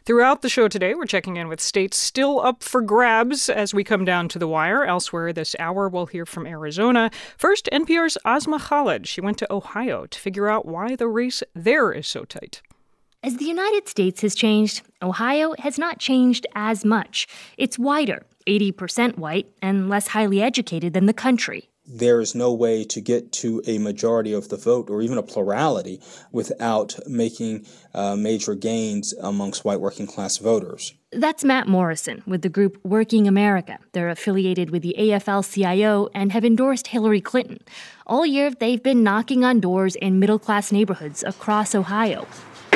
Throughout the show today, we're checking in with states still up for grabs as we come down to the wire. Elsewhere this hour, we'll hear from Arizona. First, NPR's Asma Khalid. She went to Ohio to figure out why the race there is so tight. As the United States has changed, Ohio has not changed as much. It's whiter, 80% white, and less highly educated than the country. There is no way to get to a majority of the vote or even a plurality without making major gains amongst white working class voters. That's Matt Morrison with the group Working America. They're affiliated with the AFL-CIO and have endorsed Hillary Clinton. All year, they've been knocking on doors in middle-class neighborhoods across Ohio.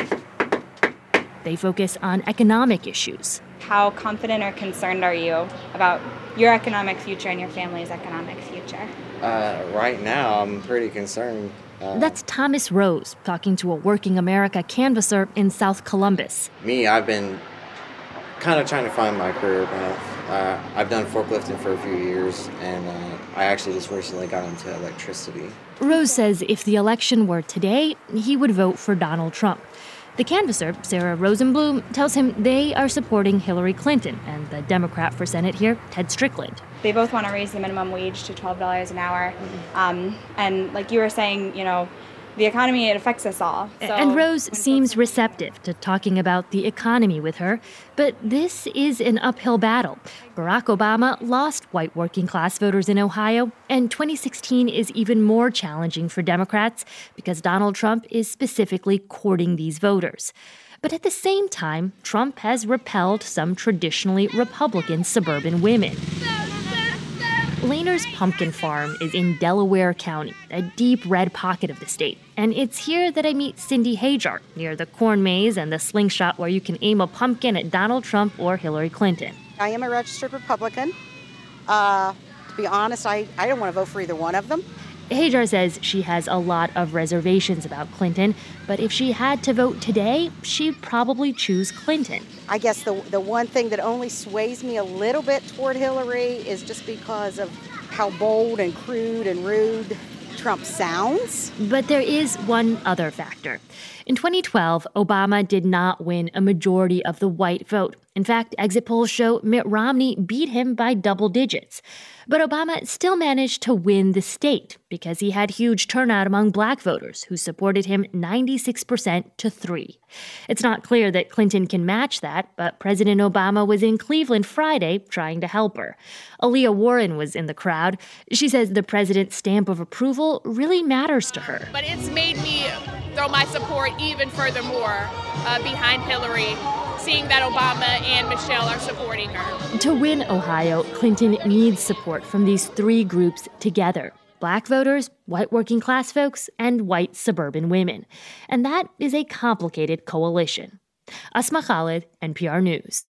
They focus on economic issues. How confident or concerned are you about your economic future and your family's economic future? Right now, I'm pretty concerned. That's Thomas Rose talking to a Working America canvasser in South Columbus. I've been kind of trying to find my career path. I've done forklifting for a few years, and I actually just recently got into electricity. Rose says if the election were today, he would vote for Donald Trump. The canvasser, Sarah Rosenblum, tells him they are supporting Hillary Clinton and the Democrat for Senate here, Ted Strickland. They both want to raise the minimum wage to $12 an hour. And like you were saying, the economy, it affects us all. So and Rose seems receptive to talking about the economy with her, but this is an uphill battle. Barack Obama lost white working-class voters in Ohio, and 2016 is even more challenging for Democrats because Donald Trump is specifically courting these voters. But at the same time, Trump has repelled some traditionally Republican suburban women. Lehner's Pumpkin Farm is in Delaware County, a deep red pocket of the state. And it's here that I meet Cindy Hajar, near the corn maze and the slingshot where you can aim a pumpkin at Donald Trump or Hillary Clinton. I am a registered Republican. To be honest, I don't want to vote for either one of them. Hajar says she has a lot of reservations about Clinton, but if she had to vote today, she'd probably choose Clinton. I guess the one thing that only sways me a little bit toward Hillary is just because of how bold and crude and rude Trump sounds. But there is one other factor. In 2012, Obama did not win a majority of the white vote. In fact, exit polls show Mitt Romney beat him by double digits. But Obama still managed to win the state because he had huge turnout among black voters who supported him 96% to 3. It's not clear that Clinton can match that, but President Obama was in Cleveland Friday trying to help her. Aaliyah Warren was in the crowd. She says the president's stamp of approval really matters to her. But it's made me throw my support even furthermore behind Hillary, seeing that Obama and Michelle are supporting her. To win Ohio, Clinton needs support from these three groups together: black voters, white working class folks, and white suburban women. And that is a complicated coalition. Asma Khalid, NPR News.